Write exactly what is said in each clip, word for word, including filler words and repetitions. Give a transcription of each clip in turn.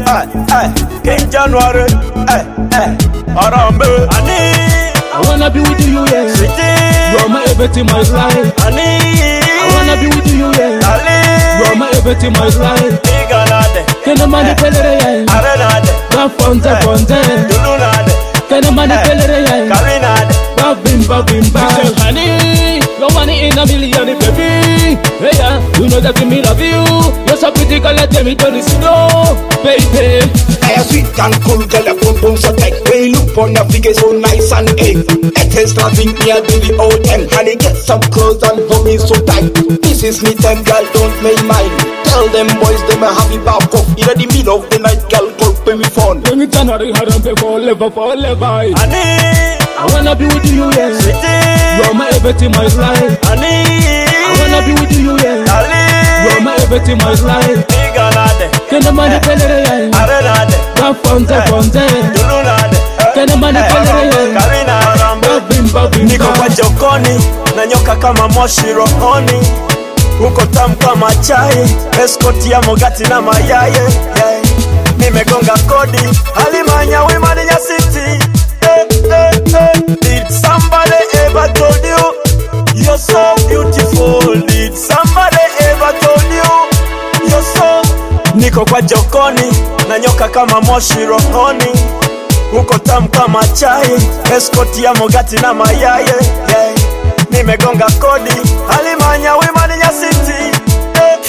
Hey, hey, King January. Hey, hey, Arambe. Ani, I wanna be with you, yeah. Sweetie, You're my everything, my life. Ani, I wanna be with you, yeah. Ali, You're my everything, my life. Iganade, Can a man pelere, yeah. Arenade, Ba fonte fonte. Dulunade, Can a man pelere, yeah. Karinade, Ba bim ba bim ba. Honey, you're one in a million, baby. Hey, yeah, you know that me love you. You're so pretty, girl, let me do this, no, baby. Hey, sweet and cool, girl, your boom boom so tight. When you look on your figure so nice and egg. It is nothing near to the old time. Honey, get some clothes and hold me so tight. This is me time, girl, don't make mine. Tell them boys they may have it back up. In the middle of the night, girl, go pay me phone. When it's another hard and forever, forever. Ani, I wanna be with you, yeah. Sweetie, You're my everything, my life. Ani, I wanna be with you, yeah. Ali, You're my everything, my life. Iganade, Can a man pelere, yeah. Arenade, Ba fonte fonte. Dulunade, Can a man pelere, yeah. Karinade, Ba bim ba bim niko kwa ba. jokoni na nyoka kama moshi rohoni, uko tamu kama chai, eskoti ya mogati na mayaye, yeah. Nimegonga kodi Halimanya Wimani ya city, eh, eh, eh. Did somebody ever told you you're so beautiful? Did somebody ever told you you're so? Niko kwa jokoni na nyoka kama moshi rohoni, uko tamu kama chai, eskoti ya mogati na mayaye, yeah. Nimegonga kodi Halimanya Wimani ya city, eh.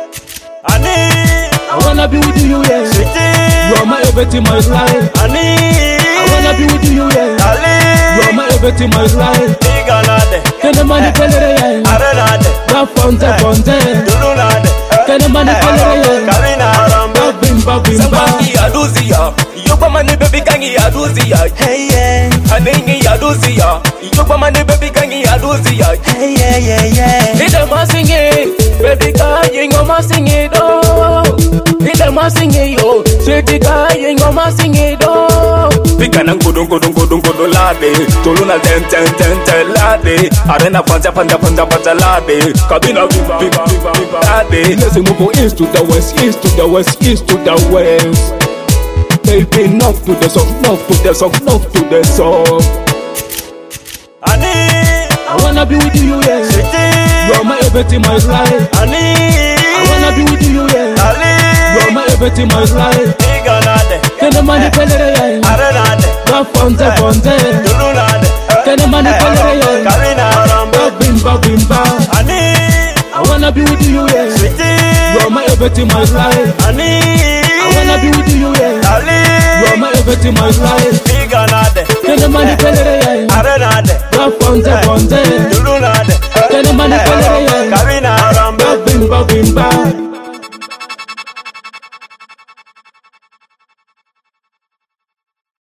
Ani, I wanna be with you, yeah. Sweetie, You're my everything, my life. Ani, I wanna be with you, yeah. Ali, You're my everything, my life. Iganade, Can a man pelere, yeah. Arenade, Ba fonte fonte. Dulunade, Can a man pelere, yeah. Karinade, Ba bim ba bim ba. Sambangi ya duzia, yoba mani baby kangi ya duzia. hey yeah, Aningi ya duzia, yoba mani baby kangi ya duzia. hey yeah, yeah, yeah. Ida masingi, baby kangi ngoma singi do. Ida masingi yo, sweetie kangi ngoma singi do. Pika na nkudu nkudu nkudu nkudu lade, tuluna ten ten ten ten lade. Arena panja panja panja panja lade, kabina viva viva viva viva lade. Let's move from east to the west, east to the west, east to the west. Baby, knock to the song, knock to the song, knock to the song. Ani, I wanna be with you, yeah. Sweetie, You're my everything, my life. Ani, I wanna be with you, yeah. Ali, You're my everything, my life. Iganade, Can a man pelere, yeah. Arenade, Ba fonte fonte. Dulunade, Can a man pelere, yeah. Karinade, Ba bim ba bim ba. Ani, I wanna be with you, yeah. Sweetie, You're my everything, my life. Ani, I wanna be with you, yeah. Ali, You're my everything, my life. Iganade, Can a man pelere, yeah. Arenade, Ba fonte fonte. Dulunade, Can a man pelere, yeah. Karinade, Ba bim ba bim ba.